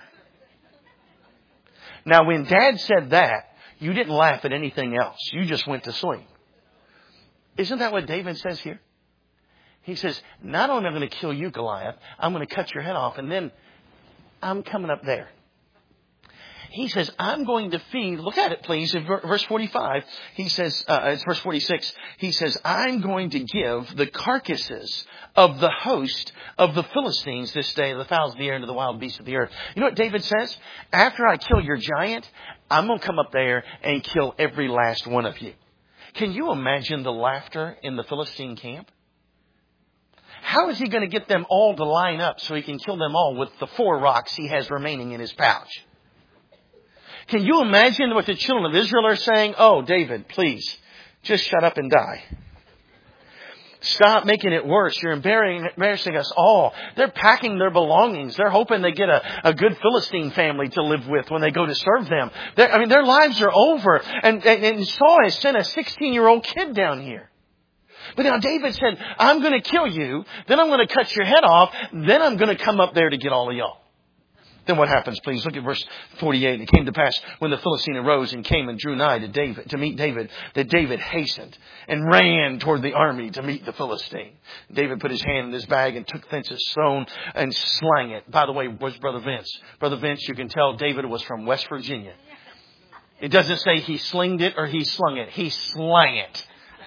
Now, when Dad said that, you didn't laugh at anything else. You just went to sleep. Isn't that what David says here? He says, not only am I going to kill you, Goliath, I'm going to cut your head off, and then I'm coming up there. He says, I'm going to feed. Look at it, please. In verse 45, he says, it's verse 46. He says, I'm going to give the carcasses of the host of the Philistines this day, the fowls of the air and to the wild beasts of the earth. You know what David says? After I kill your giant, I'm going to come up there and kill every last one of you. Can you imagine the laughter in the Philistine camp? How is he going to get them all to line up so he can kill them all with the 4 rocks he has remaining in his pouch? Can you imagine what the children of Israel are saying? Oh, David, please, just shut up and die. Stop making it worse. You're embarrassing us all. They're packing their belongings. They're hoping they get a good Philistine family to live with when they go to serve them. Their lives are over. And Saul has sent a 16-year-old kid down here. But now David said, I'm going to kill you. Then I'm going to cut your head off. Then I'm going to come up there to get all of y'all. Then what happens, please? Look at verse 48. It came to pass when the Philistine arose and came and drew nigh to meet David, that David hastened and ran toward the army to meet the Philistine. David put his hand in his bag and took thence a stone and slang it. By the way, where's Brother Vince? Brother Vince, you can tell David was from West Virginia. It doesn't say he slinged it or he slung it. He slang it.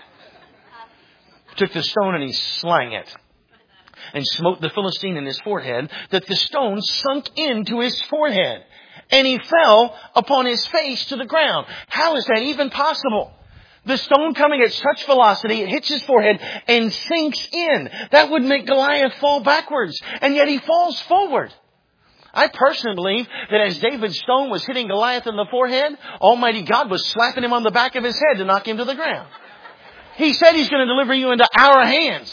Took the stone and he slang it. And smote the Philistine in his forehead, that the stone sunk into his forehead. And he fell upon his face to the ground. How is that even possible? The stone coming at such velocity, it hits his forehead and sinks in. That would make Goliath fall backwards. And yet he falls forward. I personally believe that as David's stone was hitting Goliath in the forehead, Almighty God was slapping him on the back of his head to knock him to the ground. He said he's going to deliver you into our hands.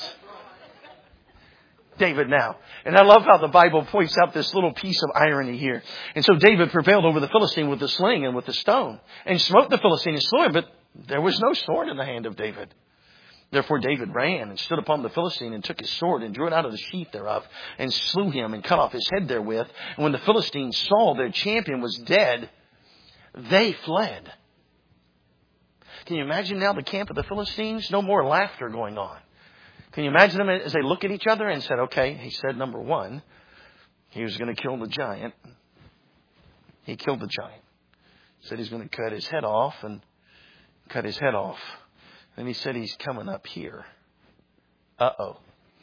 David now. And I love how the Bible points out this little piece of irony here. And so David prevailed over the Philistine with the sling and with the stone, and smote the Philistine and slew him, but there was no sword in the hand of David. Therefore David ran and stood upon the Philistine and took his sword and drew it out of the sheath thereof and slew him and cut off his head therewith. And when the Philistines saw their champion was dead, they fled. Can you imagine now the camp of the Philistines? No more laughter going on. Can you imagine them as they look at each other and said, okay, he said, number one, he was going to kill the giant. He killed the giant. He said he's going to cut his head off and cut his head off. And he said he's coming up here. Uh-oh.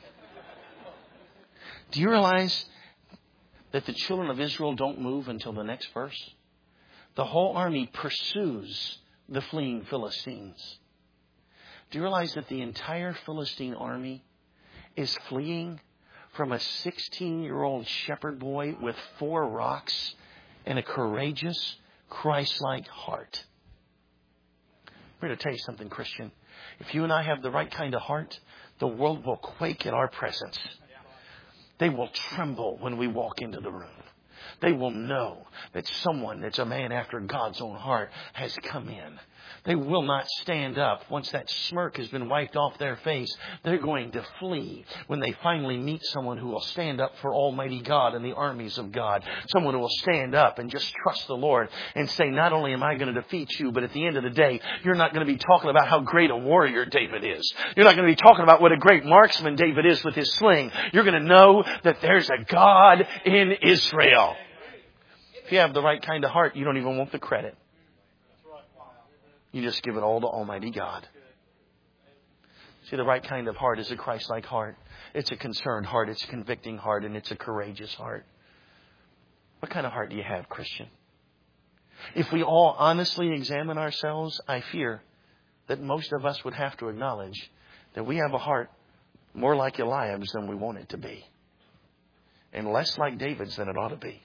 Do you realize that the children of Israel don't move until the next verse? The whole army pursues the fleeing Philistines. Do you realize that the entire Philistine army is fleeing from a 16-year-old shepherd boy with 4 rocks and a courageous, Christ-like heart? I'm here to tell you something, Christian. If you and I have the right kind of heart, the world will quake in our presence. They will tremble when we walk into the room. They will know that someone that's a man after God's own heart has come in. They will not stand up once that smirk has been wiped off their face. They're going to flee when they finally meet someone who will stand up for Almighty God and the armies of God. Someone who will stand up and just trust the Lord and say, not only am I going to defeat you, but at the end of the day, you're not going to be talking about how great a warrior David is. You're not going to be talking about what a great marksman David is with his sling. You're going to know that there's a God in Israel. If you have the right kind of heart, you don't even want the credit. You just give it all to Almighty God. See, the right kind of heart is a Christ-like heart. It's a concerned heart. It's a convicting heart. And it's a courageous heart. What kind of heart do you have, Christian? If we all honestly examine ourselves, I fear that most of us would have to acknowledge that we have a heart more like Eliab's than we want it to be. And less like David's than it ought to be.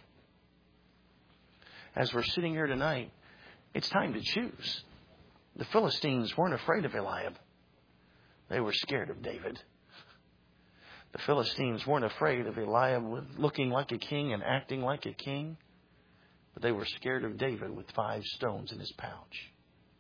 As we're sitting here tonight, it's time to choose. The Philistines weren't afraid of Eliab. They were scared of David. The Philistines weren't afraid of Eliab looking like a king and acting like a king. But they were scared of David with 5 stones in his pouch.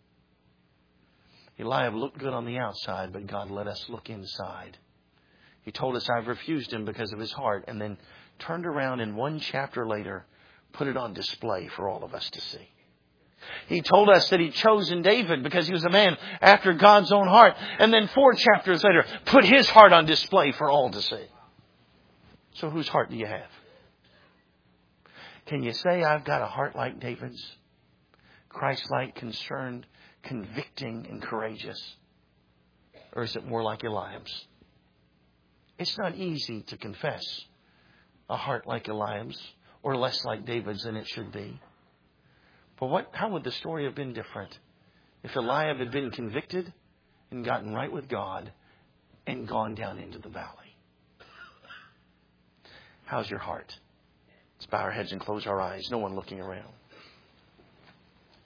Eliab looked good on the outside, but God let us look inside. He told us, I've refused him because of his heart. And then turned around and 1 chapter later, put it on display for all of us to see. He told us that He'd chosen David because he was a man after God's own heart. And then 4 chapters later, put His heart on display for all to see. So whose heart do you have? Can you say, I've got a heart like David's? Christ-like, concerned, convicting, and courageous? Or is it more like Eliab's? It's not easy to confess a heart like Eliab's or less like David's than it should be. But how would the story have been different if Eliab had been convicted and gotten right with God and gone down into the valley? How's your heart? Let's bow our heads and close our eyes. No one looking around.